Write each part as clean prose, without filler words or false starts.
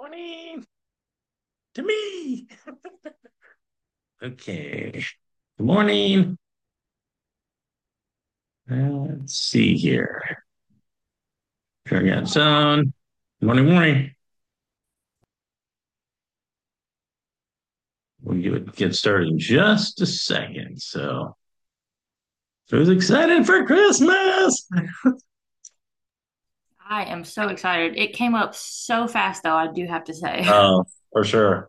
Morning to me. Okay. Good morning. Let's see here. Turn on zone. Morning, morning. We'll get started in just a second. So I was excited for Christmas. I am so excited. It came up so fast, though, I do have to say. Oh, for sure.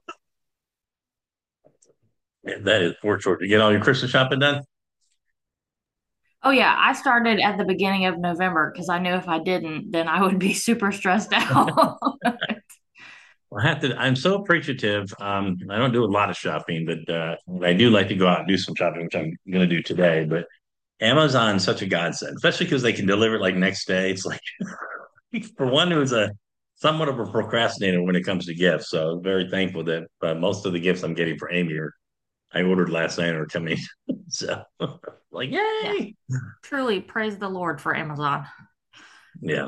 That is for sure. You get all your Christmas shopping done? Oh, yeah, I started at the beginning of November because I knew if I didn't, then I would be super stressed out. Well, I'm so appreciative. I don't do a lot of shopping, but I do like to go out and do some shopping, which I'm going to do today. But Amazon's such a godsend, especially because they can deliver it like next day. It's like for one who's a somewhat of a procrastinator when it comes to gifts. So I'm very thankful that most of the gifts I'm getting for Amy are I ordered last night are coming. So like, Yeah, yay! truly praise the Lord for Amazon. Yeah.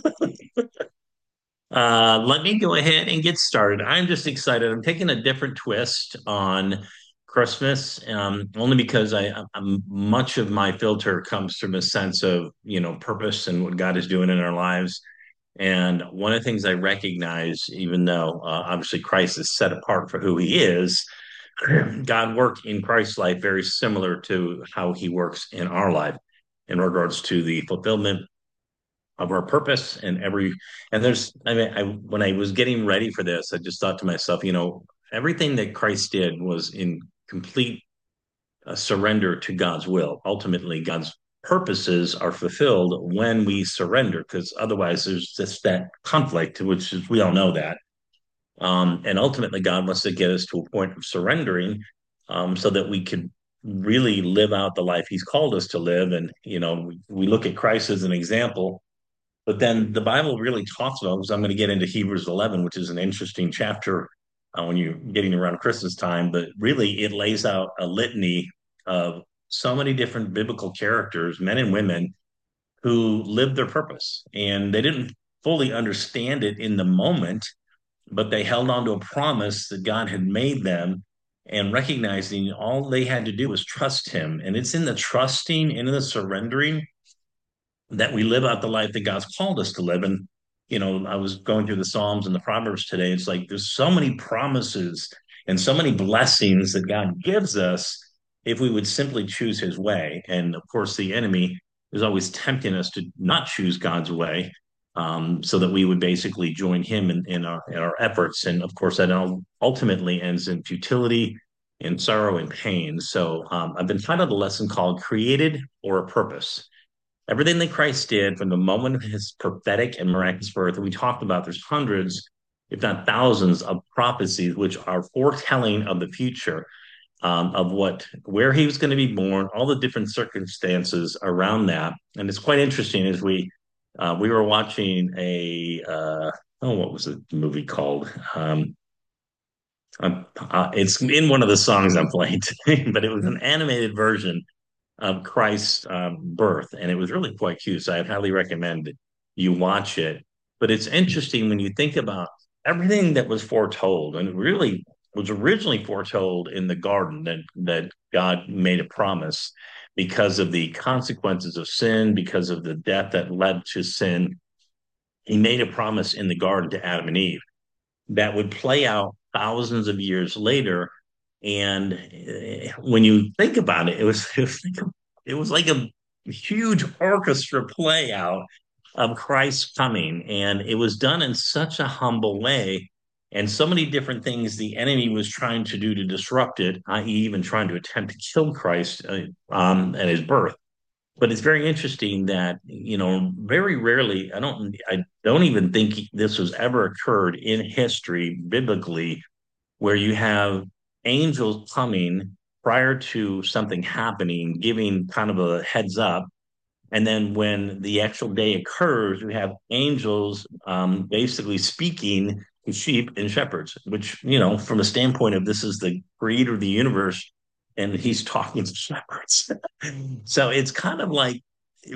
Let me go ahead and get started. I'm just excited. I'm taking a different twist on Christmas, only because much of my filter comes from a sense of, purpose and what God is doing in our lives. And one of the things I recognize, even though obviously Christ is set apart for who he is, God worked in Christ's life very similar to how he works in our life in regards to the fulfillment of our purpose and there's I mean when I was getting ready for this, I just thought to myself, everything that Christ did was in complete surrender to God's will. Ultimately, God's purposes are fulfilled when we surrender, because otherwise there's just that conflict, which is we all know that. And ultimately, God wants to get us to a point of surrendering, so that we could really live out the life He's called us to live. And we look at Christ as an example, but then the Bible really talks about, because I'm going to get into Hebrews 11, which is an interesting chapter when you're getting around Christmas time, but really it lays out a litany of so many different biblical characters, men and women, who lived their purpose. And they didn't fully understand it in the moment, but they held on to a promise that God had made them and recognizing all they had to do was trust Him. And it's in the trusting, in the surrendering that we live out the life that God's called us to live. And, I was going through the Psalms and the Proverbs today. It's like there's so many promises and so many blessings that God gives us if we would simply choose his way. And of course, the enemy is always tempting us to not choose God's way. So that we would basically join him in our efforts. And of course, that ultimately ends in futility, in sorrow, and pain. So I've been titled a lesson called Created or a Purpose. Everything that Christ did from the moment of his prophetic and miraculous birth, and we talked about there's hundreds, if not thousands, of prophecies which are foretelling of the future, of where he was going to be born, all the different circumstances around that. And it's quite interesting as we were watching what was the movie called? It's in one of the songs I'm playing today, but it was an animated version of Christ's birth, and it was really quite cute. So I'd highly recommend you watch it. But it's interesting when you think about everything that was foretold, and it really was originally foretold in the garden that God made a promise because of the consequences of sin, because of the death that led to sin. He made a promise in the garden to Adam and Eve that would play out thousands of years later. And when you think about it, it was like a huge orchestra play out of Christ coming. And it was done in such a humble way. And so many different things the enemy was trying to do to disrupt it, i.e., even trying to attempt to kill Christ at his birth. But it's very interesting that, very rarely, I don't even think this has ever occurred in history biblically where you have angels coming prior to something happening, giving kind of a heads up. And then when the actual day occurs, you have angels basically speaking to sheep and shepherds, which, from a standpoint of this is the creator of the universe and he's talking to shepherds. So it's kind of like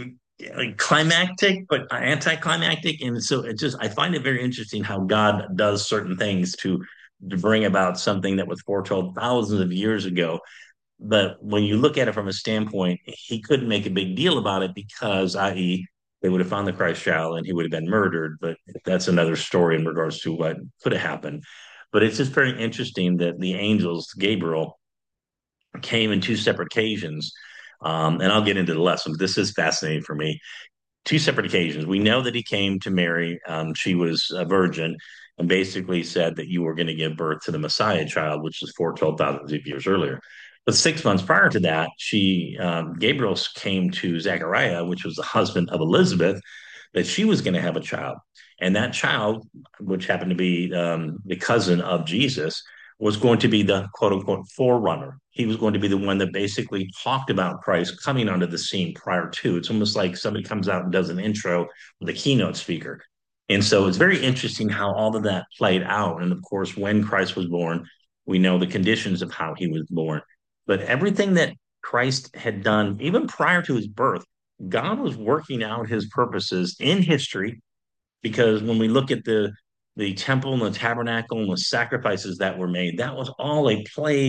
climactic, but anticlimactic. And so it just, I find it very interesting how God does certain things to bring about something that was foretold thousands of years ago. But when you look at it from a standpoint, he couldn't make a big deal about it because, i.e., they would have found the Christ child and he would have been murdered. But that's another story in regards to what could have happened. But it's just very interesting that the angels, Gabriel, came in two separate occasions. And I'll get into the lesson, but this is fascinating for me. Two separate occasions. We know that he came to Mary. She was a virgin and basically said that you were going to give birth to the Messiah child, which was foretold thousands of years earlier. But 6 months prior to that, Gabriel came to Zechariah, which was the husband of Elizabeth, that she was going to have a child. And that child, which happened to be the cousin of Jesus, was going to be the quote unquote forerunner. He was going to be the one that basically talked about Christ coming onto the scene prior to. It's almost like somebody comes out and does an intro with a keynote speaker. And so it's very interesting how all of that played out. And of course, when Christ was born, we know the conditions of how he was born. But everything that Christ had done, even prior to his birth, God was working out his purposes in history, because when we look at the temple and the tabernacle and the sacrifices that were made, that was all a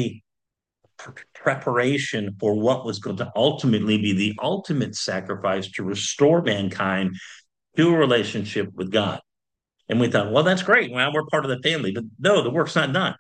preparation for what was going to ultimately be the ultimate sacrifice to restore mankind to a relationship with God. And we thought, well, that's great. Well, we're part of the family. But no, the work's not done.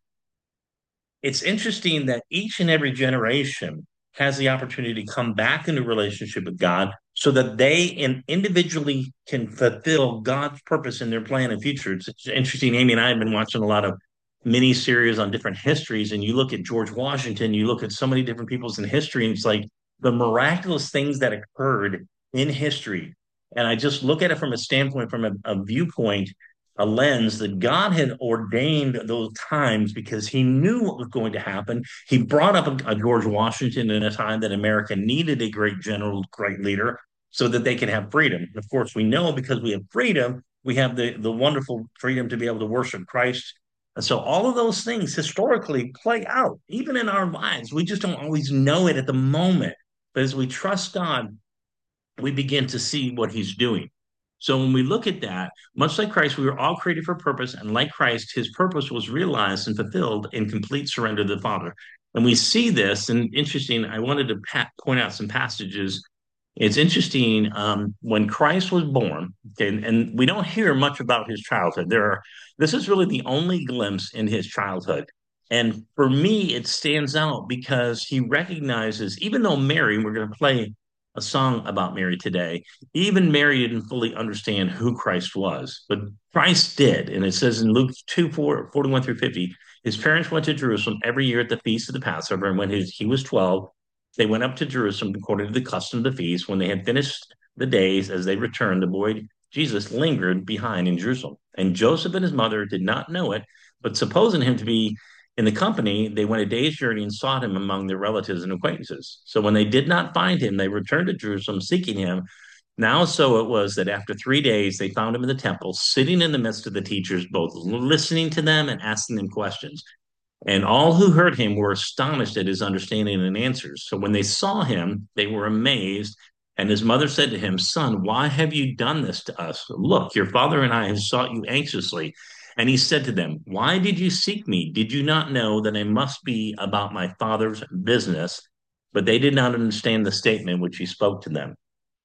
It's interesting that each and every generation has the opportunity to come back into relationship with God so that individually can fulfill God's purpose in their plan and future. It's interesting. Amy and I have been watching a lot of mini series on different histories, and you look at George Washington, you look at so many different peoples in history, and it's like the miraculous things that occurred in history. And I just look at it from a standpoint, from a viewpoint, a lens that God had ordained those times because he knew what was going to happen. He brought up a George Washington in a time that America needed a great general, great leader so that they could have freedom. And of course, we know because we have freedom, we have the wonderful freedom to be able to worship Christ. And so all of those things historically play out, even in our lives. We just don't always know it at the moment. But as we trust God, we begin to see what he's doing. So when we look at that, much like Christ, we were all created for purpose, and like Christ, his purpose was realized and fulfilled in complete surrender to the Father. And we see this, and interesting, I wanted to point out some passages. It's interesting when Christ was born, okay, and we don't hear much about his childhood. This is really the only glimpse in his childhood. And for me, it stands out because he recognizes, even though Mary, we're going to play a song about Mary today, even Mary didn't fully understand who Christ was, but Christ did. And it says in Luke 2 41 through 50, his parents went to Jerusalem every year at the feast of the Passover. And when he was 12, they went up to Jerusalem according to the custom of the feast. When they had finished the days, as they returned, the boy Jesus lingered behind in Jerusalem. And Joseph and his mother did not know it, but supposing him to be in the company, they went a day's journey and sought him among their relatives and acquaintances. So when they did not find him, they returned to Jerusalem seeking him. Now, so it was that after 3 days, they found him in the temple, sitting in the midst of the teachers, both listening to them and asking them questions. And all who heard him were astonished at his understanding and answers. So when they saw him, they were amazed. And his mother said to him, Son, why have you done this to us? Look, your father and I have sought you anxiously. And he said to them, Why did you seek me? Did you not know that I must be about my father's business? But they did not understand the statement which he spoke to them.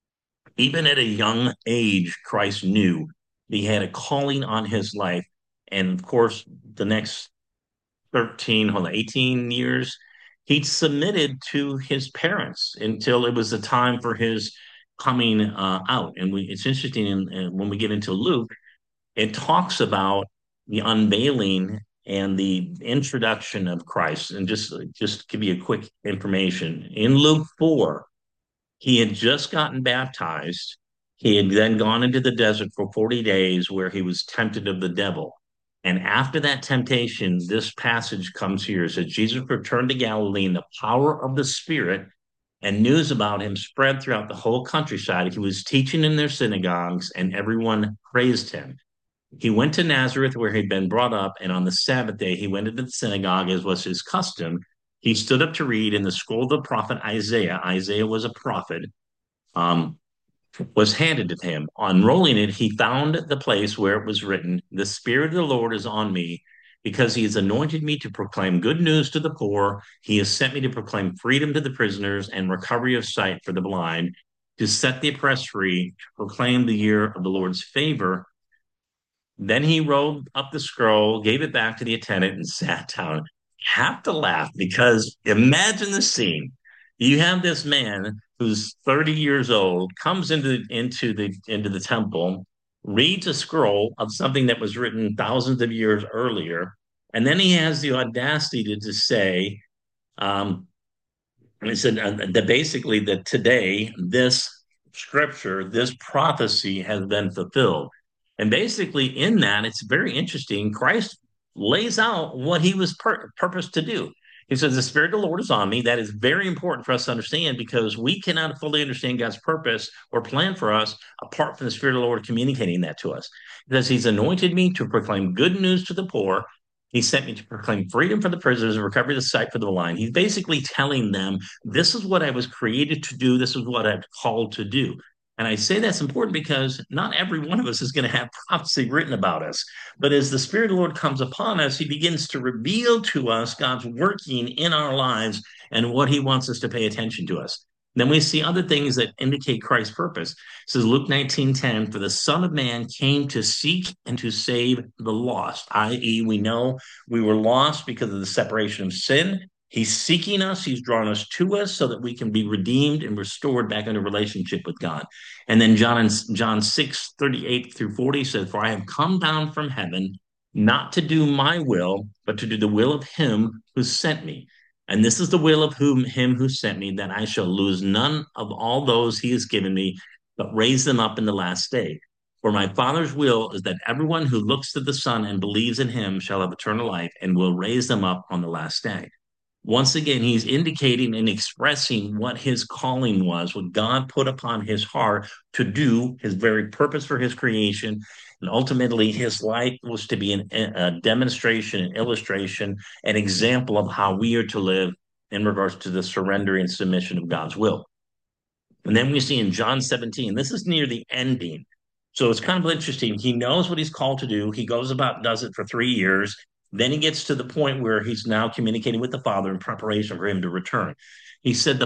Even at a young age, Christ knew he had a calling on his life. And of course, the next 13, hold on, 18 years, he submitted to his parents until it was the time for his coming out. And it's interesting when we get into Luke, it talks about the unveiling and the introduction of Christ. And just give you a quick information. In Luke 4, he had just gotten baptized. He had then gone into the desert for 40 days where he was tempted of the devil. And after that temptation, this passage comes here. It says, Jesus returned to Galilee in the power of the Spirit, and news about him spread throughout the whole countryside. He was teaching in their synagogues, and everyone praised him. He went to Nazareth, where he'd been brought up, and on the Sabbath day, he went into the synagogue, as was his custom. He stood up to read in the scroll of the prophet Isaiah. Isaiah was a prophet. Um, was handed to him. Unrolling it, he found the place where it was written, "The Spirit of the Lord is on me, because he has anointed me to proclaim good news to the poor. He has sent me to proclaim freedom to the prisoners and recovery of sight for the blind, to set the oppressed free, to proclaim the year of the Lord's favor." Then he rolled up the scroll, gave it back to the attendant, and sat down. Have to laugh because imagine the scene. You have this man who's 30 years old, comes into the temple, reads a scroll of something that was written thousands of years earlier, and then he has the audacity to say, um, and he said that basically that today this scripture, this prophecy has been fulfilled. And basically, in that, it's very interesting. Christ lays out what he was purposed to do. He says, "The Spirit of the Lord is on me." That is very important for us to understand because we cannot fully understand God's purpose or plan for us apart from the Spirit of the Lord communicating that to us. Because he's anointed me to proclaim good news to the poor. He sent me to proclaim freedom for the prisoners and recovery of the sight for the blind. He's basically telling them, this is what I was created to do. This is what I'm called to do. And I say that's important because not every one of us is going to have prophecy written about us. But as the Spirit of the Lord comes upon us, he begins to reveal to us God's working in our lives and what he wants us to pay attention to us. Then we see other things that indicate Christ's purpose. It says Luke 19:10, "For the Son of Man came to seek and to save the lost," i.e., we know we were lost because of the separation of sin. He's seeking us, he's drawn us to us so that we can be redeemed and restored back into relationship with God. And then John 6:38 through 40 says, "For I have come down from heaven not to do my will, but to do the will of him who sent me. And this is the will of him who sent me, that I shall lose none of all those he has given me, but raise them up in the last day. For my Father's will is that everyone who looks to the Son and believes in him shall have eternal life, and will raise them up on the last day." Once again, he's indicating and expressing what his calling was, what God put upon his heart to do, his very purpose for his creation. And ultimately, his life was to be a demonstration, an illustration, an example of how we are to live in regards to the surrender and submission of God's will. And then we see in John 17, this is near the ending. So it's kind of interesting. He knows what he's called to do. He goes about, does it for 3 years. Then he gets to the point where he's now communicating with the Father in preparation for him to return. He said,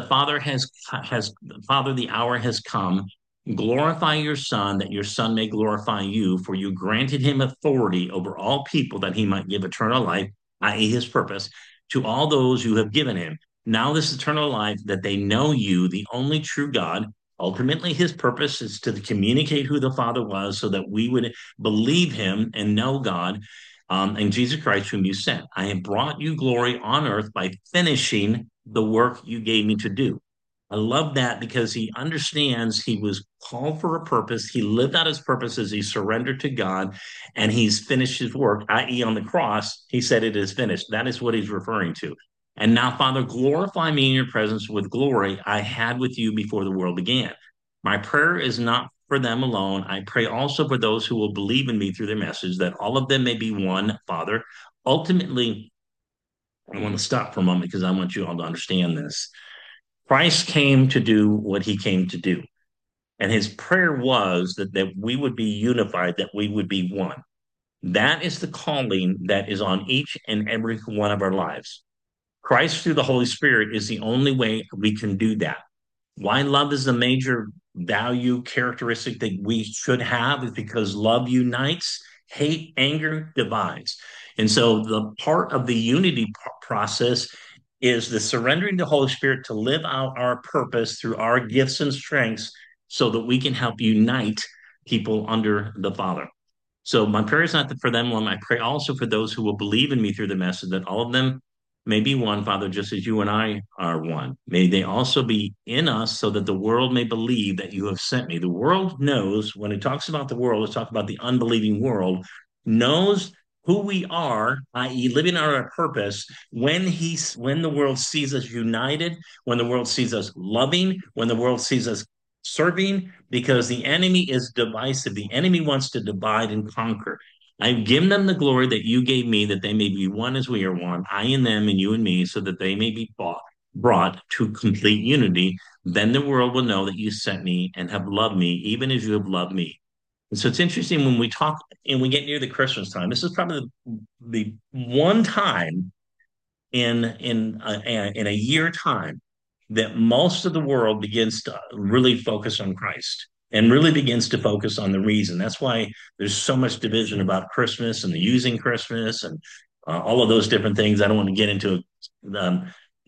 Father, the hour has come. Glorify your Son, that your Son may glorify you, for you granted him authority over all people, that he might give eternal life, i.e., his purpose, to all those who have given him. Now, this eternal life, that they know you, the only true God. Ultimately, his purpose is to communicate who the Father was so that we would believe him and know God, and Jesus Christ, whom you sent. I have brought you glory on earth by finishing the work you gave me to do. I love that because he understands he was called for a purpose. He lived out his purpose as he surrendered to God, and he's finished his work, i.e., on the cross, he said, "It is finished." That is what he's referring to. "And now, Father, glorify me in your presence with glory I had with you before the world began." My prayer is not for them alone. I pray also for those who will believe in me through their message, that all of them may be one, Father. Ultimately, I want to stop for a moment because I want you all to understand this. Christ came to do what he came to do. And his prayer was that we would be unified, that we would be one. That is the calling that is on each and every one of our lives. Christ through the Holy Spirit is the only way we can do that. Why love is the major value characteristic that we should have is because love unites, hate, anger divides. And so the part of the unity process is the surrendering to the Holy Spirit to live out our purpose through our gifts and strengths so that we can help unite people under the Father. So my prayer is not for them alone. I pray also for those who will believe in me through the message, that all of them may be one, Father, just as you and I are one. May they also be in us so that the world may believe that you have sent me. The world knows, when it talks about the world, it's talking about the unbelieving world, knows who we are, i.e., living out our purpose, when the world sees us united, when the world sees us loving, when the world sees us serving, because the enemy is divisive. The enemy wants to divide and conquer. I've given them the glory that you gave me, that they may be one as we are one, I and them and you and me, so that they may be brought to complete unity, then the world will know that you sent me and have loved me, even as you have loved me. And so it's interesting when we talk and we get near the Christmas time. This is probably the one time in a year time that most of the world begins to really focus on Christ and really begins to focus on the reason. That's why there's so much division about Christmas and the using Christmas and all of those different things. I don't want to get into um,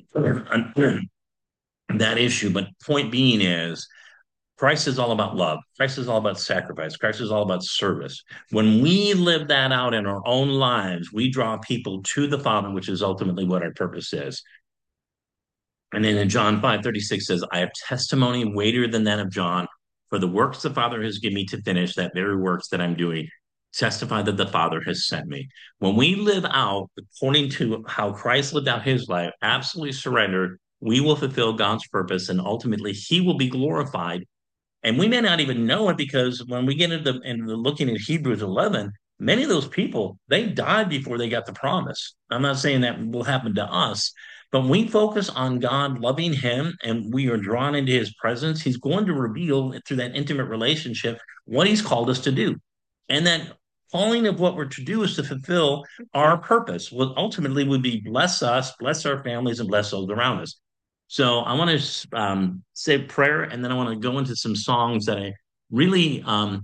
that issue, but point being is Christ is all about love. Christ is all about sacrifice. Christ is all about service. When we live that out in our own lives, we draw people to the Father, which is ultimately what our purpose is. And then in John 5:36 says, I have testimony weightier than that of John, for the works the Father has given me to finish, that very works that I'm doing, testify that the Father has sent me. When we live out according to how Christ lived out his life, absolutely surrendered, we will fulfill God's purpose and ultimately he will be glorified. And we may not even know it because when we get into looking at Hebrews 11, many of those people, they died before they got the promise. I'm not saying that will happen to us, but when we focus on God loving him and we are drawn into his presence, he's going to reveal through that intimate relationship what he's called us to do. And that calling of what we're to do is to fulfill our purpose. What ultimately would be bless us, bless our families, and bless those around us. So I want to say a prayer, and then I want to go into some songs that I really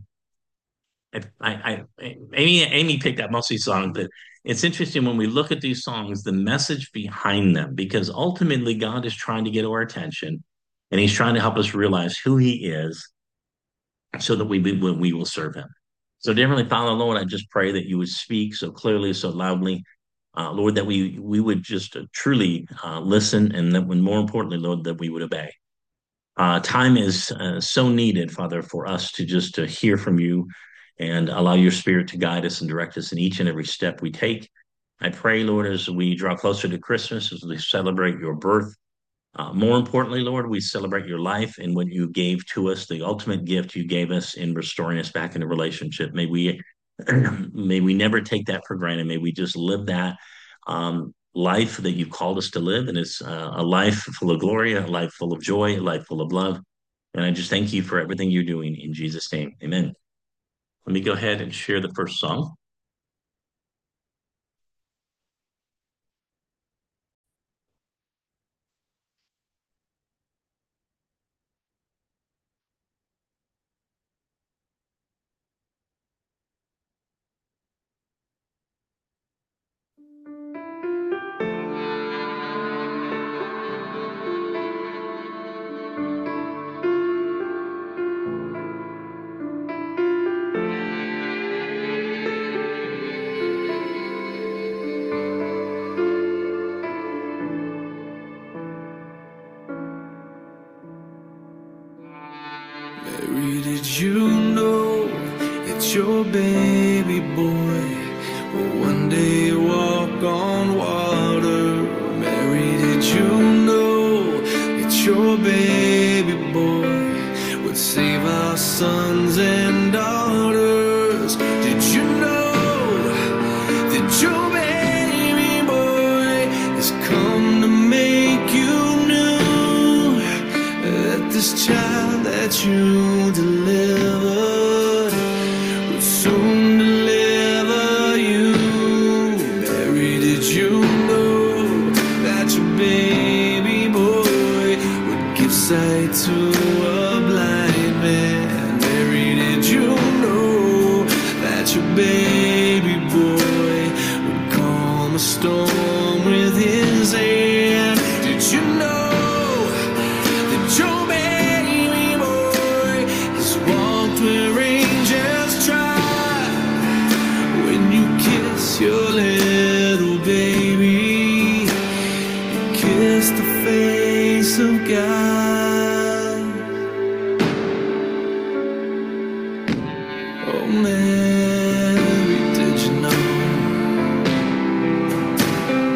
Amy picked out most of these songs, but it's interesting when we look at these songs, the message behind them, because ultimately God is trying to get our attention, and He's trying to help us realize who He is, so that we will serve Him. So, dear Heavenly Father, Lord, I just pray that you would speak so clearly, so loudly, Lord, that we would just truly listen, and that when more importantly, Lord, that we would obey. Time is so needed, Father, for us to just to hear from you and allow your Spirit to guide us and direct us in each and every step we take. I pray, Lord, as we draw closer to Christmas, as we celebrate your birth. More importantly, Lord, we celebrate your life and what you gave to us, the ultimate gift you gave us in restoring us back into relationship. May we may we never take that for granted. May we just live that life that you've called us to live, and it's a life full of glory, a life full of joy, a life full of love. And I just thank you for everything you're doing in Jesus' name. Amen. Let me go ahead and share the first song. Mary, did you know it's your baby boy will one day walk on water? Mary, did you know it's your baby boy would save our sons and daughters? Did you know that your baby boy has come to make you new? That this child that you delivered will soon deliver you. Mary, did you know that your baby boy would give sight to a blind man? Mary, did you know that your baby boy would calm a storm with his hand? Did you know that your baby boy has walked where angels trod? When you kiss your little baby, you kiss the face of God. Oh, Mary, did you know?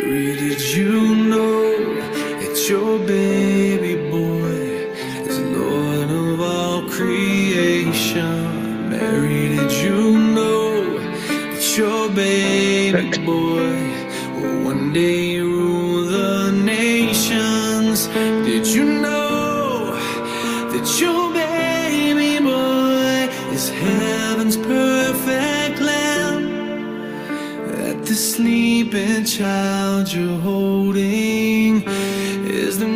Mary, did you know that your baby boy is Lord of all creation? Mary, did you know that your baby boy will one day rule the nations? Did you know that your baby boy is heaven's perfect lamb? That the sleeping child you're holding is the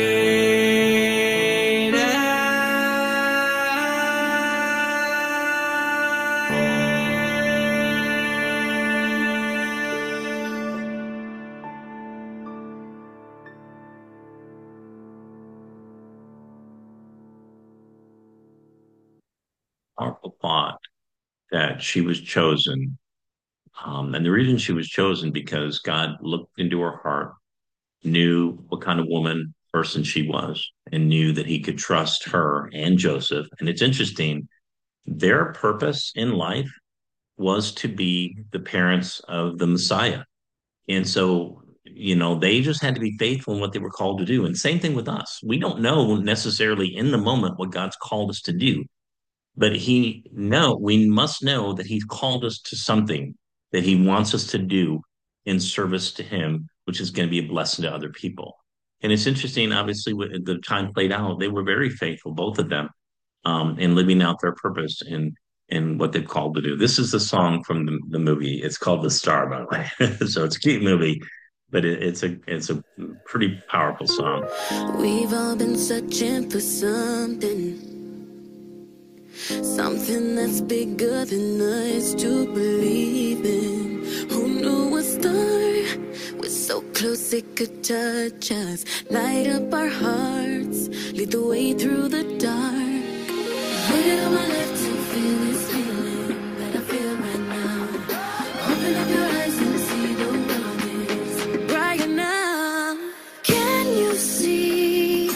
great I Powerful thought that she was chosen. And the reason she was chosen because God looked into her heart, knew what kind of woman person she was, and knew that he could trust her and Joseph. And it's interesting, their purpose in life was to be the parents of the Messiah. And so, they just had to be faithful in what they were called to do. And same thing with us. We don't know necessarily in the moment what God's called us to do, but we must know that he's called us to something that he wants us to do in service to him, which is going to be a blessing to other people. And it's interesting, obviously, the time played out, they were very faithful, both of them, in living out their purpose in what they've called to do. This is the song from the movie. It's called The Star, by the way. So it's a cute movie, but it's a pretty powerful song. We've all been searching for something that's bigger than us to believe in. Who knew a star was so close it could touch us, light up our hearts, lead the way through the dark. Waited all my life to feel this feeling that I feel right now. Open up your eyes and see the world is bright now. Can you see?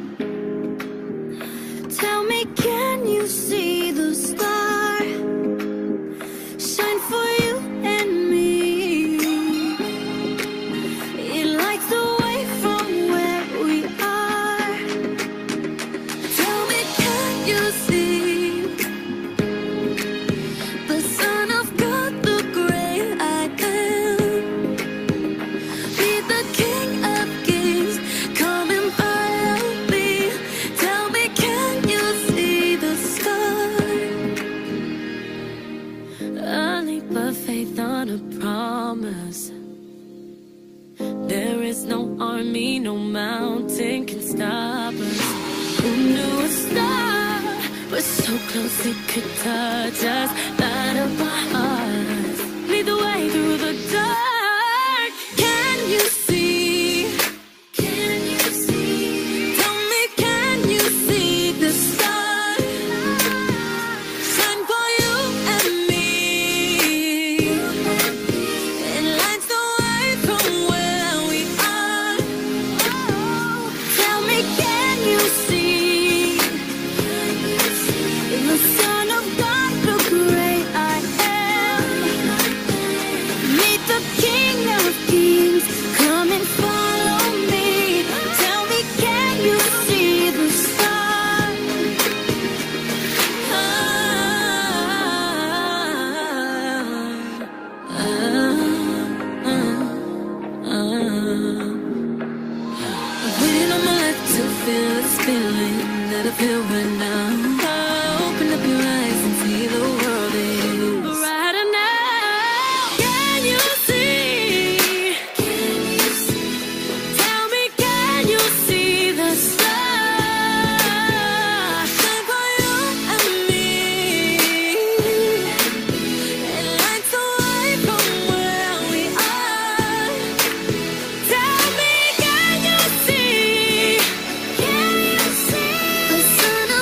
Tell me, can you see the star shine for you and me? It lights the way from where we are. Tell me, can you see the Son of God, the great I am? Be the King of Kings, come and follow me. Tell me, can you see the star? A leap of faith on a promise. There is no army, no mountain can stop us. Who knew a star was so close it could touch us, light up our hearts, lead the way through the dark. Can you see? Can you see? Tell me, can you see the star shine for you and me? It lights the way from where we are. Tell me, can you see the Son of God, the great I am? Meet the King of Kings, come and follow me. Tell me, can you see the star? I've waited all my life to feel this feeling that I feel right now. Open up your eyes and see the world is brighter now. Can you see? Can you see? Tell me, can you see the star shine for you and me? It lights the way from where we are. Tell me, can you see? Can you see the Son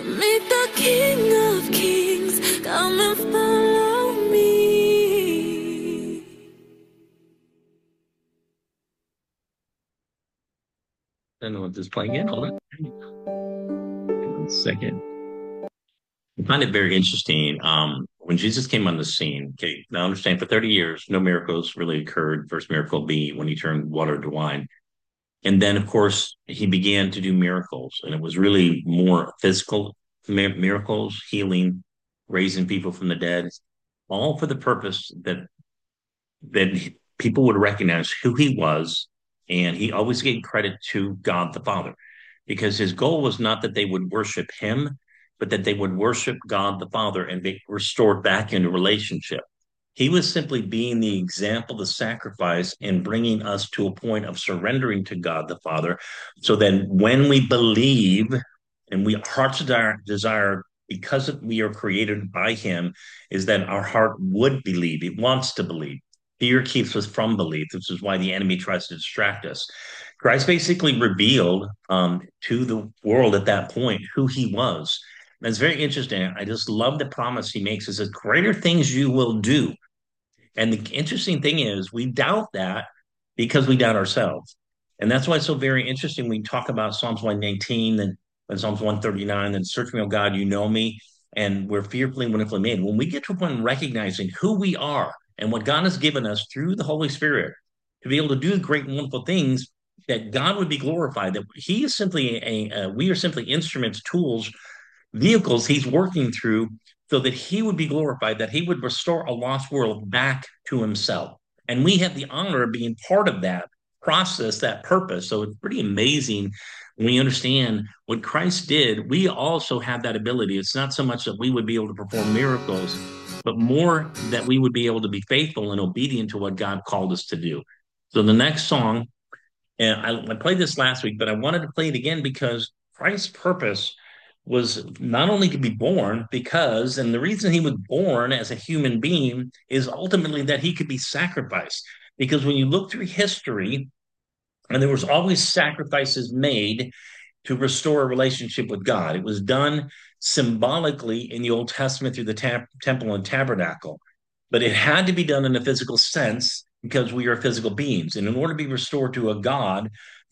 Meet the King of Kings, come and follow me. I don't know what this is playing in. Hold on. 1 second. I find it very interesting. When Jesus came on the scene, okay, now understand for 30 years, no miracles really occurred. First miracle being when he turned water to wine. And then, of course, he began to do miracles, and it was really more physical miracles, healing, raising people from the dead, all for the purpose that people would recognize who he was, and he always gave credit to God the Father, because his goal was not that they would worship him, but that they would worship God the Father and be restored back into relationship. He was simply being the example, the sacrifice, and bringing us to a point of surrendering to God the Father, so that when we believe and we heart's desire because we are created by him, is that our heart would believe. It wants to believe. Fear keeps us from belief. This is why the enemy tries to distract us. Christ basically revealed to the world at that point who he was. And it's very interesting. I just love the promise he makes. He says, greater things you will do. And the interesting thing is, we doubt that because we doubt ourselves. And that's why it's so very interesting. We talk about Psalms 119 and Psalms 139, and search me, oh God, you know me. And we're fearfully and wonderfully made. When we get to a point of recognizing who we are and what God has given us through the Holy Spirit to be able to do great and wonderful things, that God would be glorified, that he is simply we are simply instruments, tools, vehicles he's working through so that he would be glorified, that he would restore a lost world back to himself. And we have the honor of being part of that process, that purpose. So it's pretty amazing when we understand what Christ did. We also have that ability. It's not so much that we would be able to perform miracles, but more that we would be able to be faithful and obedient to what God called us to do. So the next song, and I played this last week, but I wanted to play it again because Christ's purpose was not only to be born, because, and the reason he was born as a human being is ultimately that he could be sacrificed. Because when you look through history, and there was always sacrifices made to restore a relationship with God. It was done symbolically in the Old Testament through the temple and tabernacle, but it had to be done in a physical sense because we are physical beings. And in order to be restored to God,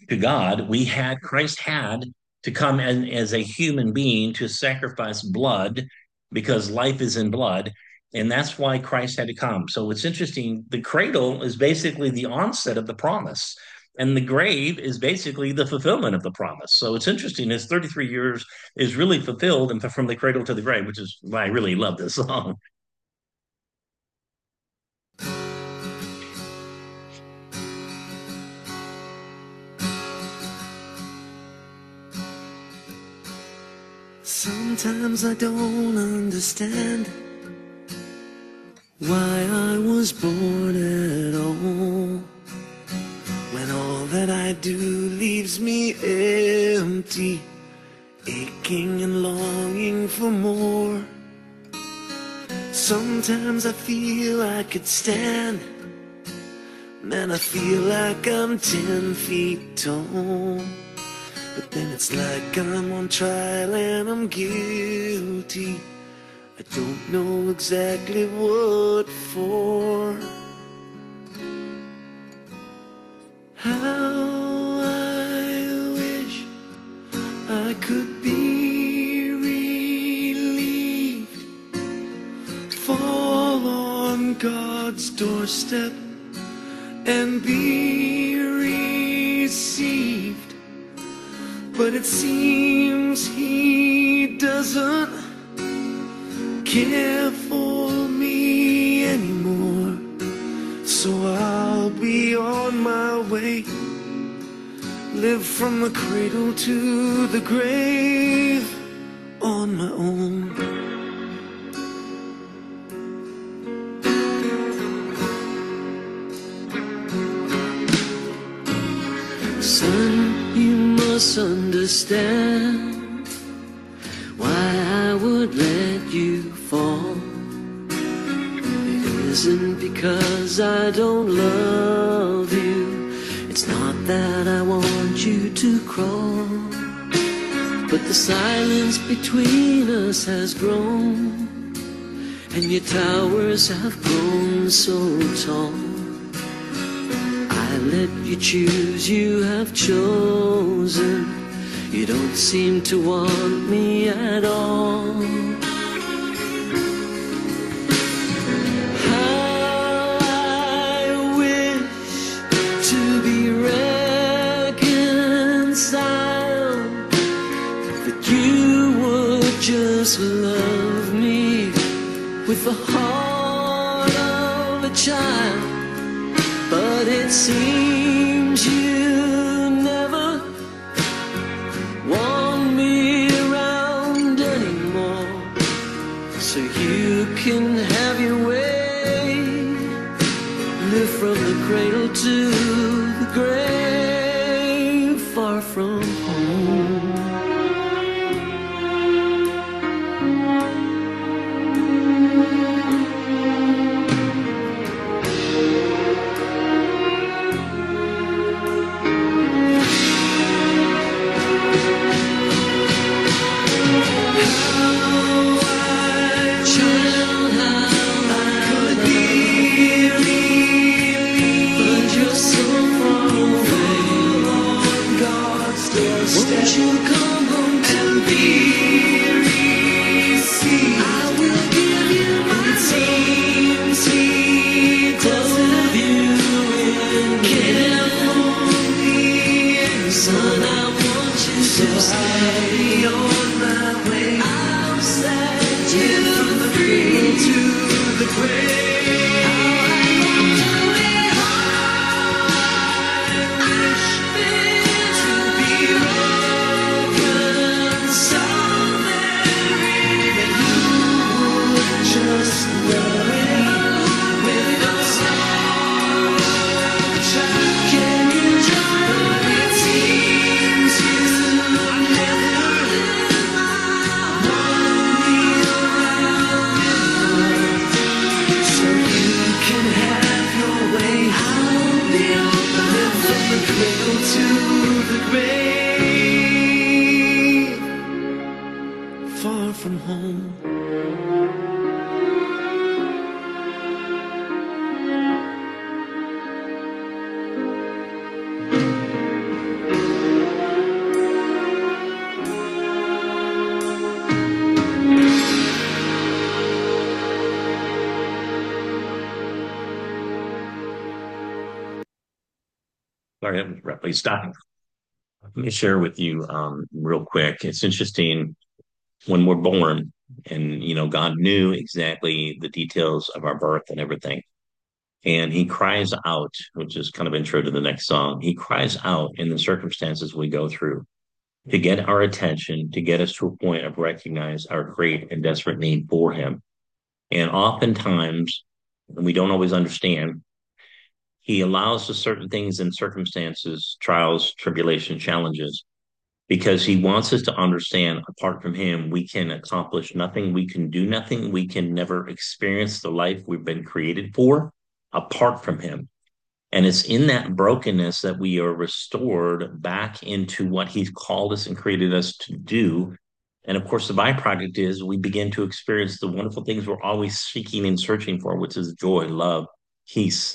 Christ had to come as a human being to sacrifice blood, because life is in blood. And that's why Christ had to come. So it's interesting. The cradle is basically the onset of the promise, and the grave is basically the fulfillment of the promise. So it's interesting. His 33 years is really fulfilled, and from the cradle to the grave, which is why I really love this song. Sometimes I don't understand why I was born at all, when all that I do leaves me empty, aching and longing for more. Sometimes I feel I could stand, man, I feel like I'm 10 feet tall. But then it's like I'm on trial and I'm guilty. I don't know exactly what for. How I wish I could be relieved, fall on God's doorstep and be received. But it seems he doesn't care for me anymore. So I'll be on my way, live from the cradle to the grave on my own. Son, you must understand why I would let you fall. It isn't because I don't love you, it's not that I want you to crawl. but the silence between us has grown, and your towers have grown so tall. I let you choose, you have chosen. You don't seem to want me at all. How I wish to be reconciled, that you would just love me with the heart of a child. But it seems you never want me around anymore, so you can have your way, live from the cradle to the grave, far from home. Won't you come home to me? I will give you my tears, close of you in California. Son, I want you to stay on my way. I'll set you free to the grave. To the grave, far from home. Sorry, that was roughly stopping. Let me share with you real quick. It's interesting when we're born, and God knew exactly the details of our birth and everything. And he cries out, which is kind of intro to the next song. He cries out in the circumstances we go through to get our attention, to get us to a point of recognize our great and desperate need for him. And oftentimes, and we don't always understand, he allows us certain things and circumstances, trials, tribulation, challenges, because he wants us to understand apart from him, we can accomplish nothing. We can do nothing. We can never experience the life we've been created for apart from him. And it's in that brokenness that we are restored back into what he's called us and created us to do. And of course, the byproduct is we begin to experience the wonderful things we're always seeking and searching for, which is joy, love, peace.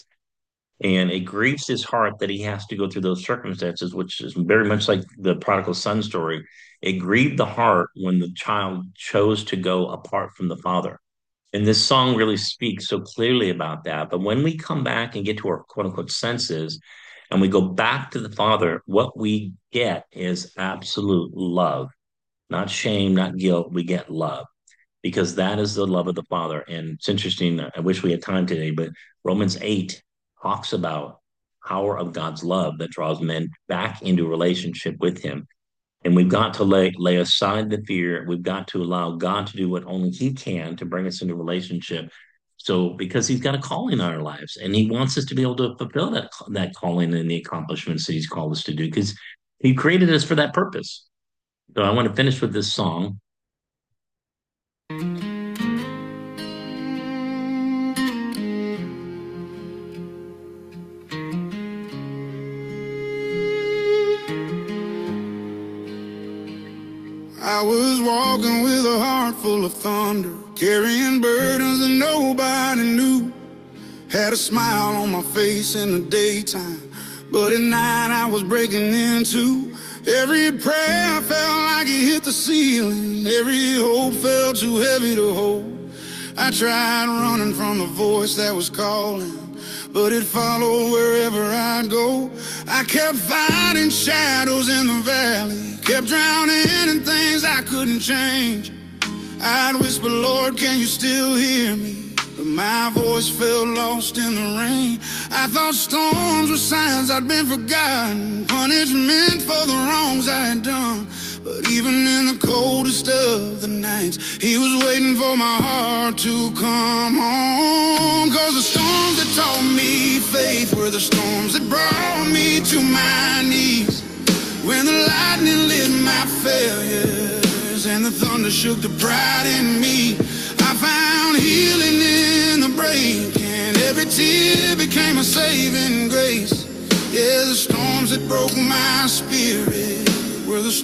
And it grieves his heart that he has to go through those circumstances, which is very much like the prodigal son story. It grieved the heart when the child chose to go apart from the father. And this song really speaks so clearly about that. But when we come back and get to our quote unquote senses and we go back to the father, what we get is absolute love, not shame, not guilt. We get love because that is the love of the father. And it's interesting. I wish we had time today, but Romans 8 talks about power of God's love that draws men back into relationship with him. And we've got to lay aside the fear. We've got to allow God to do what only he can to bring us into relationship. So because he's got a calling on our lives and he wants us to be able to fulfill that calling and the accomplishments that he's called us to do because he created us for that purpose. So I want to finish with this song. I was walking with a heart full of thunder, carrying burdens that nobody knew. Had a smile on my face in the daytime, but at night I was breaking in two. Every prayer felt like it hit the ceiling. Every hope felt too heavy to hold. I tried running from the voice that was calling, but it followed wherever I'd go. I kept fighting shadows in the valley, kept drowning in things I couldn't change. I'd whisper, Lord, can you still hear me? But my voice felt lost in the rain. I thought storms were signs I'd been forgotten, punishment for the wrongs I had done. But even in the coldest of the nights, he was waiting for my heart to come home. Cause the storms that taught me faith were the storms that brought me to my knees. When the lightning lit my failures and the thunder shook the pride in me, I found healing in the break, and every tear became a saving grace. Yeah, the storms that broke my spirit were the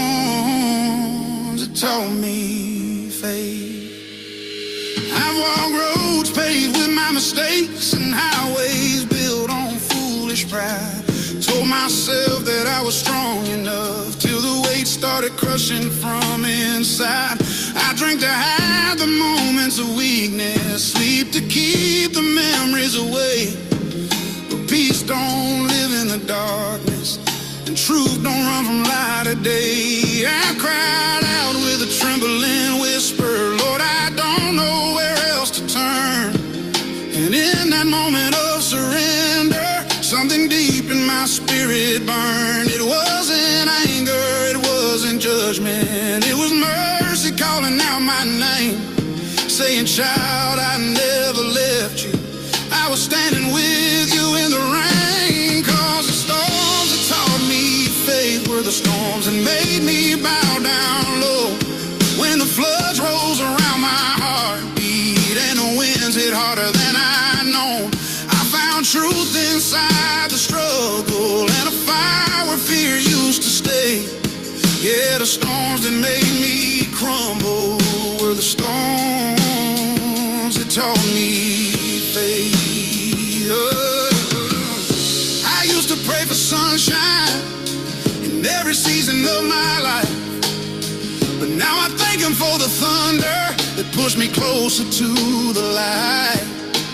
storms that taught me faith. I've walked roads paved with my mistakes and highways built on foolish pride. Told myself that I was strong enough till the weight started crushing from inside. I drank to hide the moments of weakness, sleep to keep the memories away. But peace don't live in the darkness, and truth don't run from light of day. I cried out with a trembling whisper, Lord, I don't know where else to turn. And in that moment of surrender, something deep in my spirit burned. It wasn't anger, it wasn't judgment, it was mercy calling out my name, saying, child, I never left you. I was standing with you in the rain. Cause the storms that taught me faith were the storms that made me bow down low. When the floods rose around my heartbeat and the winds hit harder than I'd known, I found truth inside the struggle and a fire where fear used to stay. Yeah, the storms that made me crumble were the storms that taught me faith. I used to pray for sunshine in every season of my life, but now I thank him for the thunder that pushed me closer to the light.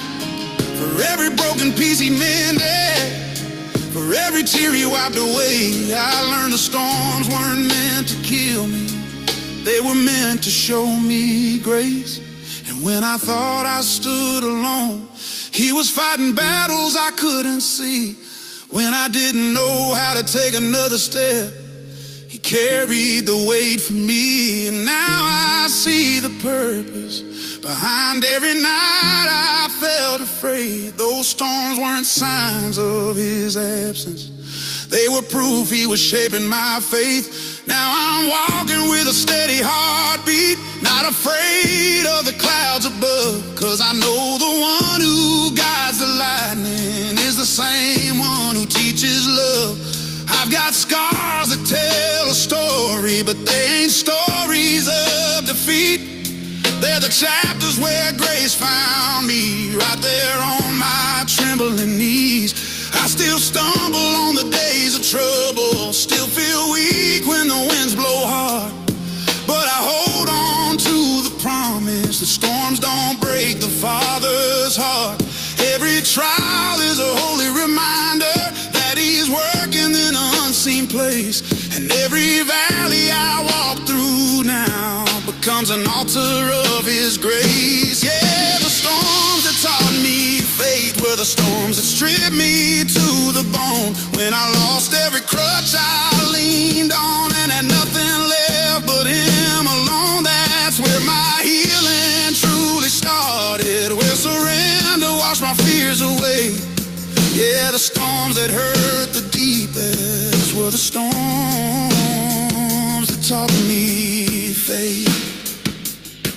For every broken piece he mended, for every tear he wiped away, I learned the storms weren't meant to kill me, they were meant to show me grace. And when I thought I stood alone, he was fighting battles I couldn't see. When I didn't know how to take another step, he carried the weight for me. And now I see the purpose behind every night I felt afraid. Those storms weren't signs of his absence, they were proof he was shaping my faith. Now I'm walking with a steady heartbeat, not afraid of the clouds above. Cause I know the one who guides the lightning is the same one who teaches love. I've got scars that tell a story, but they ain't stories of defeat. They're the chapters where grace found me, right there on my trembling knees. I still stumble on the days of trouble, still feel weak when the winds blow hard, but I hold on to the promise that storms don't break the Father's heart. Every trial is a holy reminder that he's working in an unseen place, and every valley I walk through now becomes an altar of his grace. Yeah, the storms that taught me faith were the storms that stripped me to the bone. When I lost every crutch I leaned on and had nothing left but him alone, that's where my healing truly started, where surrender washed my fears away. Yeah, the storms that hurt the deepest were the storms that taught me faith.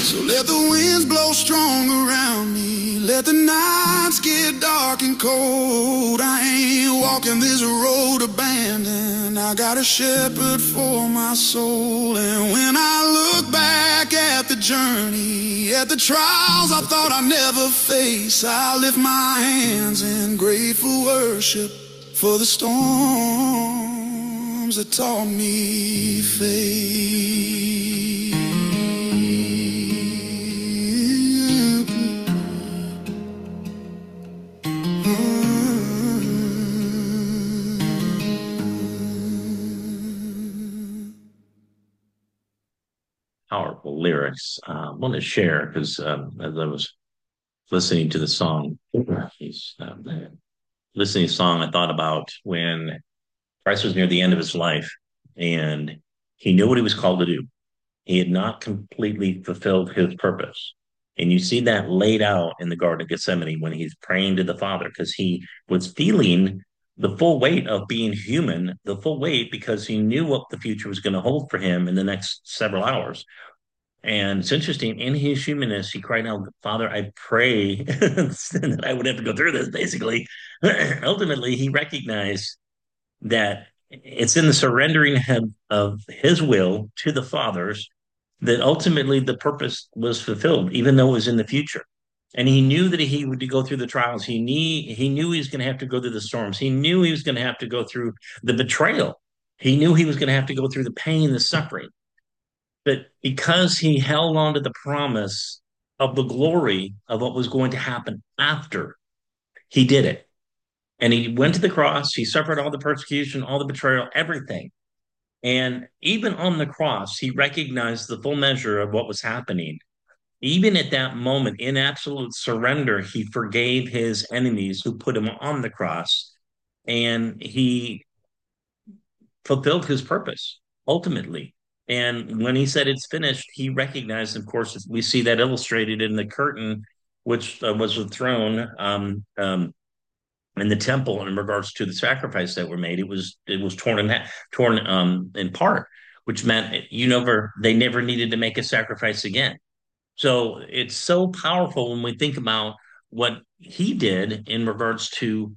So let the winds blow strong around me. Let the nights get dark and cold. I ain't walking this road abandoned. I got a shepherd for my soul. And when I look back at the journey, at the trials I thought I'd never face, I lift my hands in grateful worship for the storms that taught me faith. Powerful lyrics. I want to share because as I was listening to the song, listening to the song, I thought about when Christ was near the end of his life and he knew what he was called to do. He had not completely fulfilled his purpose. And you see that laid out in the Garden of Gethsemane when he's praying to the Father because he was feeling the full weight of being human, the full weight because he knew what the future was going to hold for him in the next several hours. And it's interesting, in his humanness, he cried out, Father, I pray that I would have to go through this, basically. Ultimately, he recognized that it's in the surrendering of his will to the Father's that ultimately the purpose was fulfilled, even though it was in the future. And he knew that he would go through the trials. He knew he was going to have to go through the storms. He knew he was going to have to go through the betrayal. He knew he was going to have to go through the pain, the suffering. But because he held on to the promise of the glory of what was going to happen after, he did it. And he went to the cross. He suffered all the persecution, all the betrayal, everything. And even on the cross, he recognized the full measure of what was happening. Even at that moment, in absolute surrender, he forgave his enemies who put him on the cross. And he fulfilled his purpose ultimately. And when he said it's finished, he recognized, of course, we see that illustrated in the curtain, which was the throne in the temple in regards to the sacrifice that were made. It was torn in part, which meant they never needed to make a sacrifice again. So it's so powerful when we think about what he did in regards to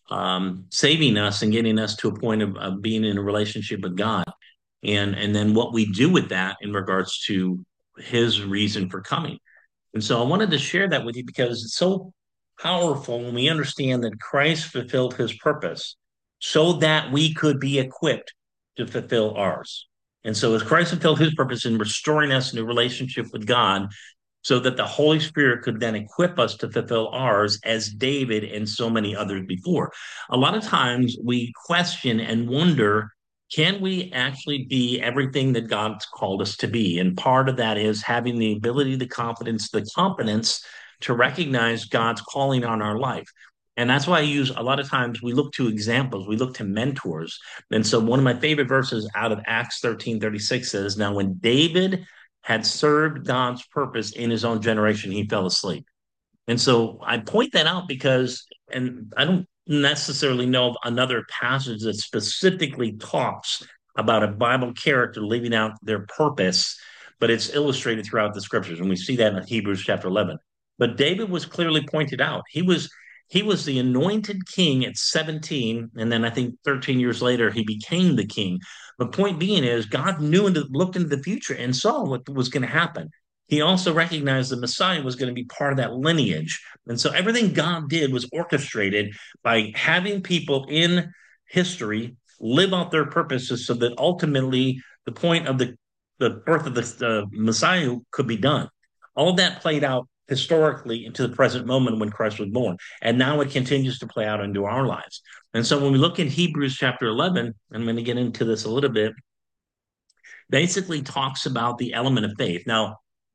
saving us and getting us to a point of being in a relationship with God. And then what we do with that in regards to his reason for coming. And so I wanted to share that with you because it's so powerful when we understand that Christ fulfilled his purpose so that we could be equipped to fulfill ours. And so as Christ fulfilled his purpose in restoring us in a relationship with God, so that the Holy Spirit could then equip us to fulfill ours as David and so many others before. A lot of times we question and wonder, can we actually be everything that God's called us to be? And part of that is having the ability, the confidence, the competence to recognize God's calling on our life. And that's why I use a lot of times we look to examples, we look to mentors. And so one of my favorite verses out of Acts 13:36 says, now when David had served God's purpose in his own generation, he fell asleep. And so I point that out because, and I don't necessarily know of another passage that specifically talks about a Bible character leaving out their purpose, but it's illustrated throughout the scriptures. And we see that in Hebrews chapter 11. But David was clearly pointed out. He was the anointed king at 17, and then I think 13 years later, he became the king. The point being is God looked into the future and saw what was going to happen. He also recognized the Messiah was going to be part of that lineage. And so everything God did was orchestrated by having people in history live out their purposes so that ultimately the point of the birth of the Messiah could be done. All of that played out historically into the present moment when Christ was born. And now it continues to play out into our lives. And so when we look in Hebrews chapter 11, I'm going to get into this a little bit, basically talks about the element of faith. Now,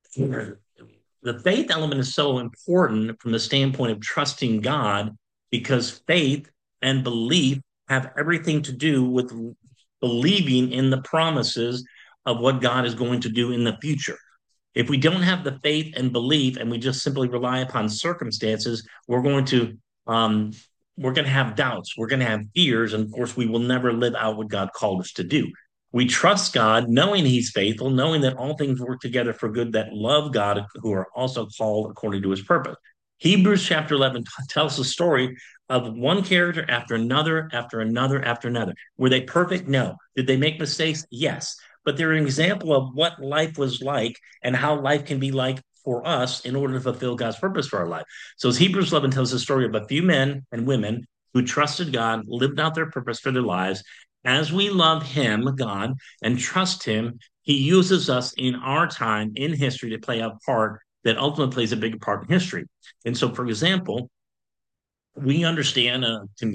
the faith element is so important from the standpoint of trusting God because faith and belief have everything to do with believing in the promises of what God is going to do in the future. If we don't have the faith and belief and we just simply rely upon circumstances, we're going to have doubts, we're going to have fears, and of course we will never live out what God called us to do. We trust God, knowing He's faithful, knowing that all things work together for good that love God, who are also called according to His purpose. Hebrews chapter 11 tells the story of one character after another, after another, after another. Were they perfect? No. Did they make mistakes? Yes. But they're an example of what life was like and how life can be like for us in order to fulfill God's purpose for our life. So as Hebrews 11 tells the story of a few men and women who trusted God, lived out their purpose for their lives. As we love Him, God, and trust Him, He uses us in our time in history to play a part that ultimately plays a bigger part in history. And so, for example, we understand,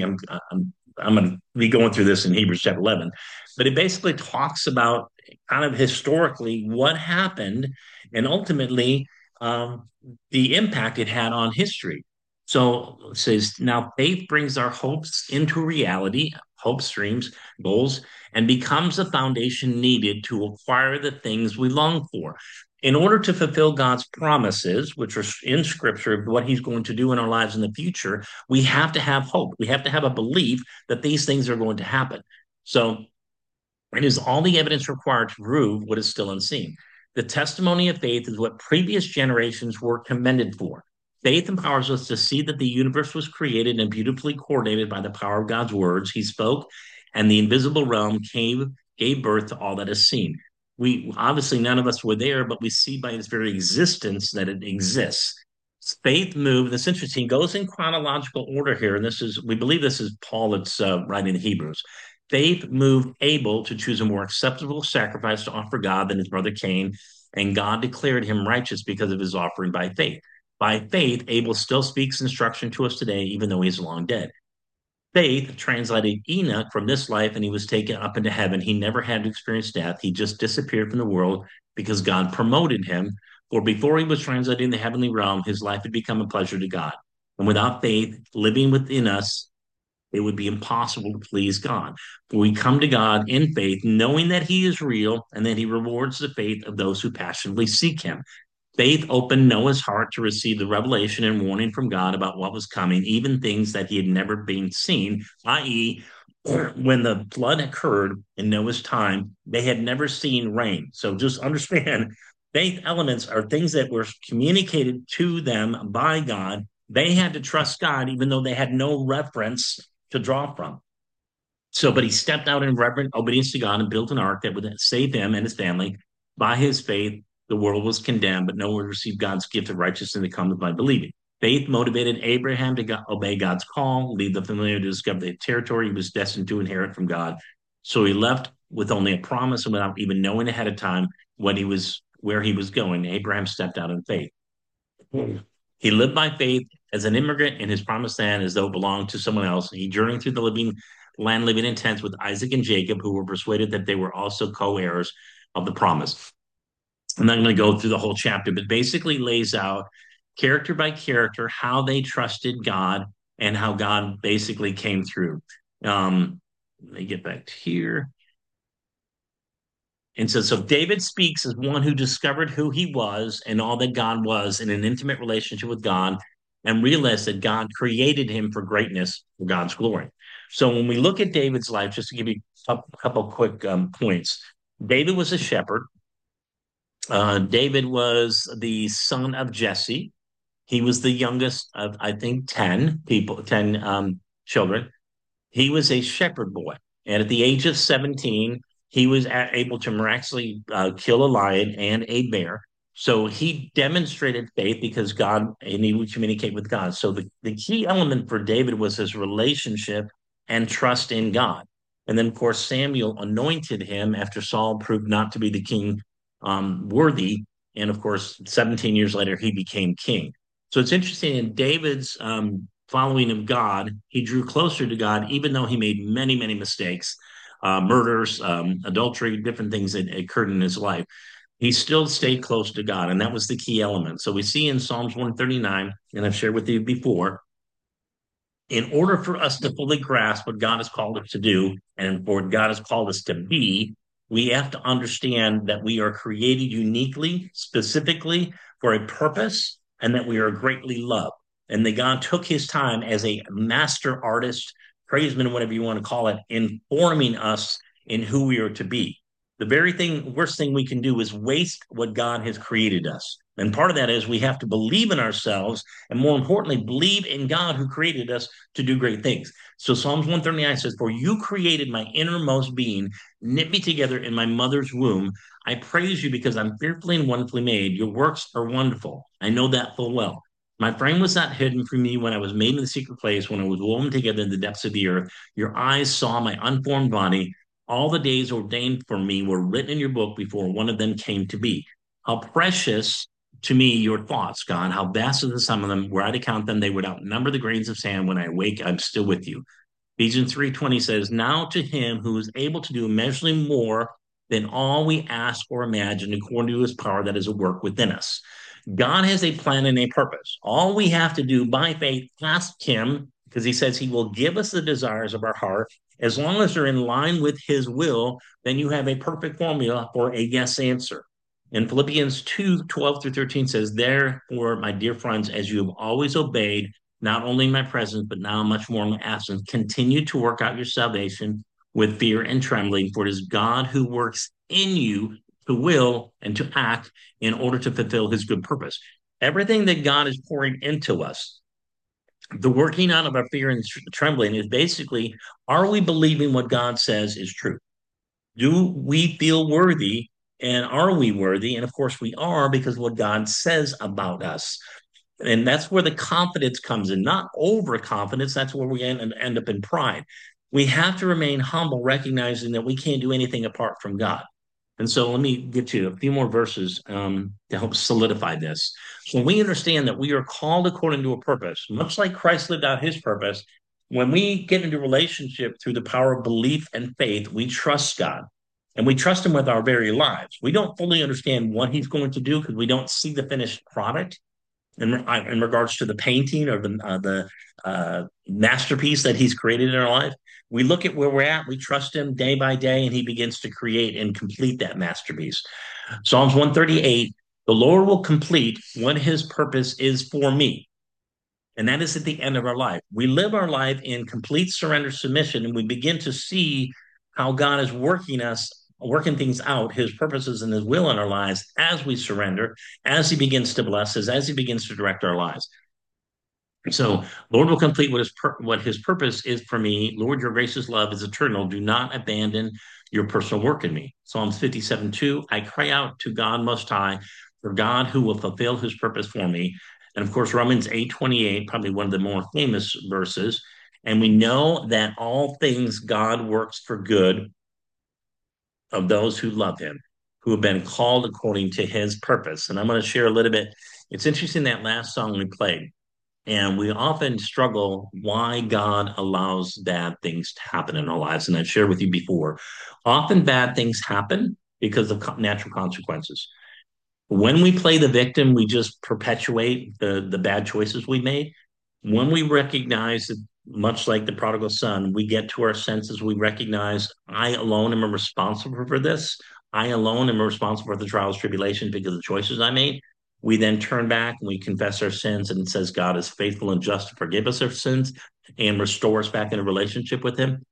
I'm going to be going through this in Hebrews chapter 11, but it basically talks about kind of historically what happened and ultimately um, the impact it had on history. So it says, now faith brings our hopes into reality, hope streams, goals, and becomes the foundation needed to acquire the things we long for in order to fulfill God's promises, which are in scripture, what He's going to do in our lives in the future. We have to have hope. We have to have a belief that these things are going to happen. So it is all the evidence required to prove what is still unseen. The testimony of faith is what previous generations were commended for. Faith empowers us to see that the universe was created and beautifully coordinated by the power of God's words. He spoke, and the invisible realm gave birth to all that is seen. We obviously none of us were there, but we see by its very existence that it exists. Faith moved. That's interesting. Goes in chronological order here, and we believe this is Paul that's writing the Hebrews. Faith moved Abel to choose a more acceptable sacrifice to offer God than his brother Cain, and God declared him righteous because of his offering by faith. By faith, Abel still speaks instruction to us today, even though he's long dead. Faith translated Enoch from this life, and he was taken up into heaven. He never had to experience death. He just disappeared from the world because God promoted him. For before he was translated in the heavenly realm, his life had become a pleasure to God. And without faith living within us, it would be impossible to please God. For we come to God in faith, knowing that He is real and that He rewards the faith of those who passionately seek Him. Faith opened Noah's heart to receive the revelation and warning from God about what was coming, even things that he had never been seen, i.e., when the flood occurred in Noah's time, they had never seen rain. So just understand, faith elements are things that were communicated to them by God. They had to trust God, even though they had no reference to draw from. So, but he stepped out in reverent obedience to God and built an ark that would save him and his family. By his faith, the world was condemned, but no one received God's gift of righteousness that comes by believing. Faith motivated Abraham to obey God's call, leave the familiar to discover the territory he was destined to inherit from God. So he left with only a promise and without even knowing ahead of time where he was going. Abraham stepped out in faith. He lived by faith as an immigrant in his promised land as though it belonged to someone else. He journeyed through the land living in tents with Isaac and Jacob, who were persuaded that they were also co-heirs of the promise. I'm not going to go through the whole chapter, but basically lays out character by character how they trusted God and how God basically came through. Let me get back to here. And so David speaks as one who discovered who he was and all that God was in an intimate relationship with God and realized that God created him for greatness, for God's glory. So when we look at David's life, just to give you a couple quick points, David was a shepherd. David was the son of Jesse. He was the youngest of, I think, 10 children. He was a shepherd boy. And at the age of 17, he was able to miraculously kill a lion and a bear. So he demonstrated faith because God, and he would communicate with God. So the key element for David was his relationship and trust in God. And then, of course, Samuel anointed him after Saul proved not to be the king worthy. And of course, 17 years later, he became king. So it's interesting in David's following of God, he drew closer to God, even though he made many, many mistakes, murders, adultery, different things that occurred in his life. He still stayed close to God, and that was the key element. So we see in Psalms 139, and I've shared with you before, in order for us to fully grasp what God has called us to do and what God has called us to be, we have to understand that we are created uniquely, specifically for a purpose, and that we are greatly loved. And that God took his time as a master artist, tradesman, whatever you want to call it, in forming us in who we are to be. The very worst thing we can do is waste what God has created us. And part of that is we have to believe in ourselves, and more importantly, believe in God who created us to do great things. So Psalms 139 says, "For you created my innermost being, knit me together in my mother's womb. I praise you because I'm fearfully and wonderfully made. Your works are wonderful. I know that full well. My frame was not hidden from me when I was made in the secret place, when I was woven together in the depths of the earth. Your eyes saw my unformed body. All the days ordained for me were written in your book before one of them came to be. How precious to me your thoughts, God. How vast is the sum of them. Were I to count them, they would outnumber the grains of sand. When I wake, I'm still with you." Ephesians 3:20 says, "Now to him who is able to do immeasurably more than all we ask or imagine, according to his power that is at work within us." God has a plan and a purpose. All we have to do by faith, ask him, because he says he will give us the desires of our heart. As long as they're in line with his will, then you have a perfect formula for a yes answer. And Philippians 2:12-13 says, "Therefore, my dear friends, as you have always obeyed, not only in my presence, but now much more in my absence, continue to work out your salvation with fear and trembling, for it is God who works in you to will and to act in order to fulfill his good purpose." Everything that God is pouring into us, the working out of our fear and trembling, is basically, are we believing what God says is true? Do we feel worthy? And are we worthy? And of course, we are, because what God says about us. And that's where the confidence comes in, not overconfidence. That's where we end up in pride. We have to remain humble, recognizing that we can't do anything apart from God. And so let me get you a few more verses to help solidify this. So when we understand that we are called according to a purpose, much like Christ lived out his purpose, when we get into relationship through the power of belief and faith, we trust God. And we trust him with our very lives. We don't fully understand what he's going to do because we don't see the finished product in regards to the painting or the masterpiece that he's created in our life. We look at where we're at, we trust him day by day, and he begins to create and complete that masterpiece. Psalms 138, "The Lord will complete what his purpose is for me." And that is at the end of our life. We live our life in complete surrender submission, and we begin to see how God is working things out, his purposes and his will in our lives as we surrender, as he begins to bless us, as he begins to direct our lives. So, "Lord will complete what his purpose is for me. Lord, your gracious love is eternal. Do not abandon your personal work in me." Psalms 57:2, "I cry out to God Most High, for God who will fulfill his purpose for me." And of course, Romans 8:28, probably one of the more famous verses. "And we know that all things God works for good of those who love him, who have been called according to his purpose." And I'm going to share a little bit. It's interesting, that last song we played. And we often struggle why God allows bad things to happen in our lives. And I've shared with you before, often bad things happen because of natural consequences. When we play the victim, we just perpetuate the bad choices we made. When we recognize that, much like the prodigal son, we get to our senses, we recognize, I alone am responsible for this. I alone am responsible for the trials, tribulations, because of the choices I made. We then turn back and we confess our sins, and it says God is faithful and just to forgive us our sins and restore us back in a relationship with him.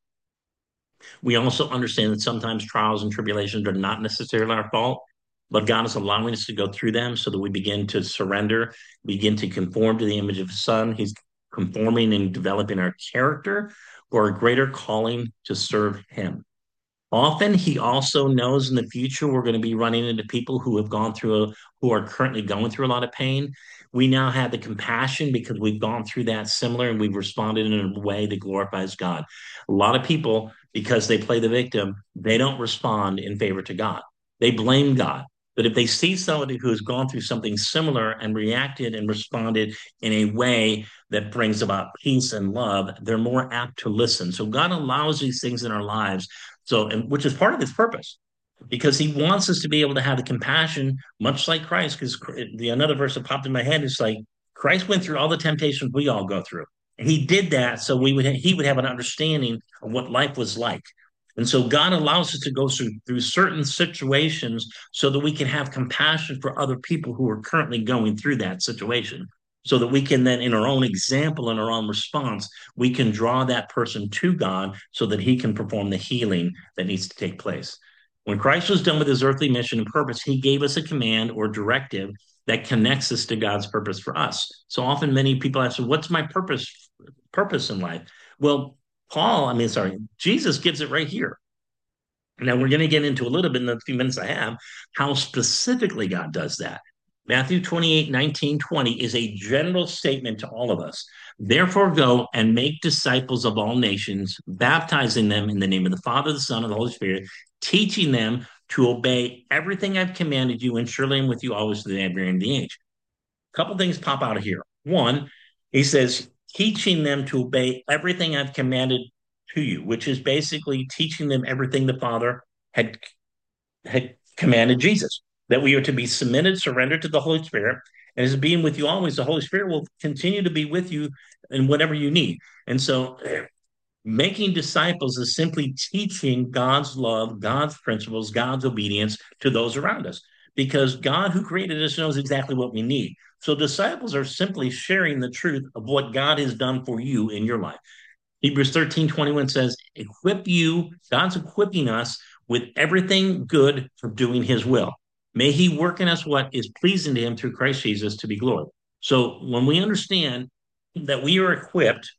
We also understand that sometimes trials and tribulations are not necessarily our fault, but God is allowing us to go through them so that we begin to surrender, begin to conform to the image of his son. He's conforming and developing our character for a greater calling to serve him. Often he also knows in the future we're going to be running into people who have who are currently going through a lot of pain. We now have the compassion because we've gone through that similar, and we've responded in a way that glorifies God. A lot of people, because they play the victim, they don't respond in favor to God. They blame God. But if they see somebody who has gone through something similar and reacted and responded in a way that brings about peace and love, they're more apt to listen. So God allows these things in our lives, which is part of his purpose, because he wants us to be able to have the compassion, much like Christ. Because another verse that popped in my head is like, Christ went through all the temptations we all go through. And he did that so he would have an understanding of what life was like. And so God allows us to go through certain situations so that we can have compassion for other people who are currently going through that situation, so that we can then, in our own example and our own response, we can draw that person to God so that he can perform the healing that needs to take place. When Christ was done with his earthly mission and purpose, he gave us a command or directive that connects us to God's purpose for us. So often many people ask, what's my purpose in life? Well, Jesus gives it right here. Now we're going to get into a little bit in the few minutes I have, how specifically God does that. Matthew 28:19-20 is a general statement to all of us. Therefore, go and make disciples of all nations, baptizing them in the name of the Father, the Son, and the Holy Spirit, teaching them to obey everything I've commanded you, and surely I'm with you always to the end of the age. A couple things pop out of here. One, he says, teaching them to obey everything I've commanded to you, which is basically teaching them everything the Father had commanded Jesus, that we are to be submitted, surrendered to the Holy Spirit. And as being with you always, the Holy Spirit will continue to be with you in whatever you need. And so making disciples is simply teaching God's love, God's principles, God's obedience to those around us, because God who created us knows exactly what we need. So disciples are simply sharing the truth of what God has done for you in your life. Hebrews 13:21 says, God's equipping us with everything good for doing his will. May he work in us what is pleasing to him through Christ Jesus to be glorified. So when we understand that we are equipped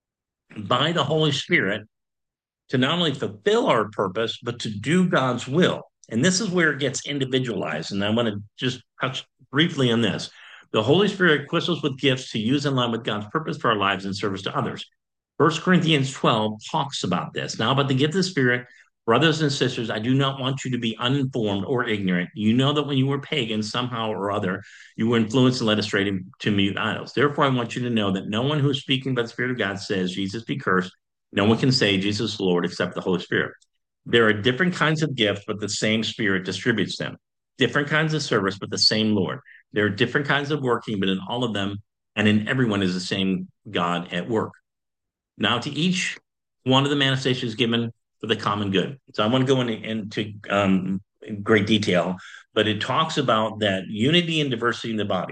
by the Holy Spirit to not only fulfill our purpose, but to do God's will. And this is where it gets individualized. And I want to just touch briefly on this. The Holy Spirit equips us with gifts to use in line with God's purpose for our lives and service to others. 1 Corinthians 12 talks about this. Now, about the gift of the Spirit, brothers and sisters, I do not want you to be uninformed or ignorant. You know that when you were pagans, somehow or other, you were influenced and led astray to mute idols. Therefore, I want you to know that no one who is speaking by the Spirit of God says, Jesus be cursed. No one can say Jesus is Lord except the Holy Spirit. There are different kinds of gifts, but the same Spirit distributes them. Different kinds of service, but the same Lord. There are different kinds of working, but in all of them and in everyone is the same God at work. Now, to each one of the manifestations given for the common good. So I want to go into great detail, but it talks about that unity and diversity in the body.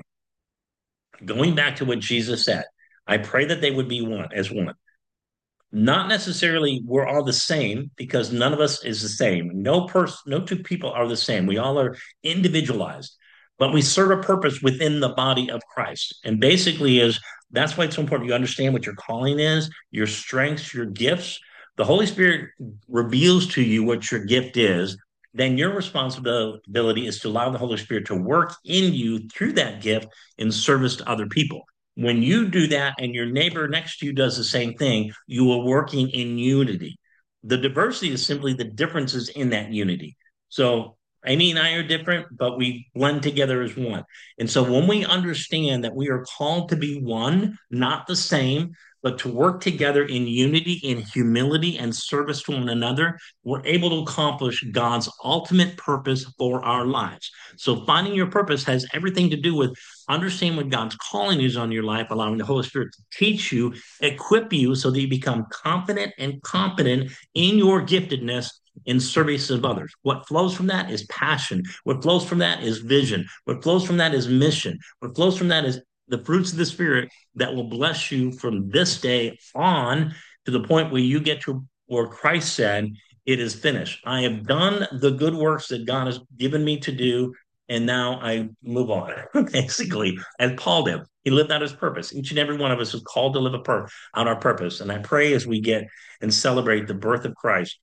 Going back to what Jesus said, I pray that they would be one as one. Not necessarily we're all the same, because none of us is the same. No two people are the same. We all are individualized, but we serve a purpose within the body of Christ. And basically that's why it's so important you understand what your calling is, your strengths, your gifts. The Holy Spirit reveals to you what your gift is. Then your responsibility is to allow the Holy Spirit to work in you through that gift in service to other people. When you do that and your neighbor next to you does the same thing, you are working in unity. The diversity is simply the differences in that unity. So Amy and I are different, but we blend together as one. And so when we understand that we are called to be one, not the same, but to work together in unity, in humility, and service to one another, we're able to accomplish God's ultimate purpose for our lives. So finding your purpose has everything to do with understanding what God's calling is on your life, allowing the Holy Spirit to teach you, equip you so that you become confident and competent in your giftedness in service of others. What flows from that is passion. What flows from that is vision. What flows from that is mission. What flows from that is the fruits of the Spirit that will bless you from this day on to the point where you get to where Christ said, it is finished. I have done the good works that God has given me to do, and now I move on. Basically, as Paul did. He lived out his purpose. Each and every one of us is called to live out our purpose. And I pray as we get and celebrate the birth of Christ,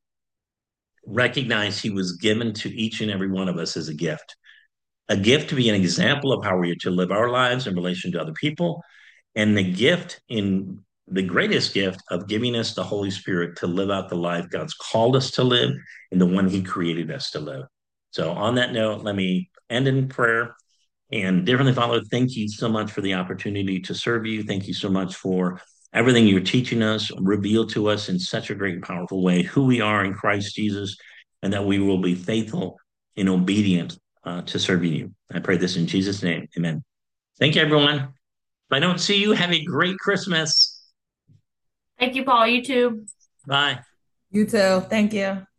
recognize he was given to each and every one of us as a gift to be an example of how we are to live our lives in relation to other people, and the greatest gift of giving us the Holy Spirit to live out the life God's called us to live and the one he created us to live. So on that note, let me end in prayer. And dear Heavenly Father, thank you so much for the opportunity to serve you. Thank you so much for everything you're teaching us, revealed to us in such a great and powerful way who we are in Christ Jesus, and that we will be faithful and obedient to serving you. I pray this in Jesus' name. Amen. Thank you, everyone. If I don't see you, have a great Christmas. Thank you, Paul. You too. Bye. You too. Thank you.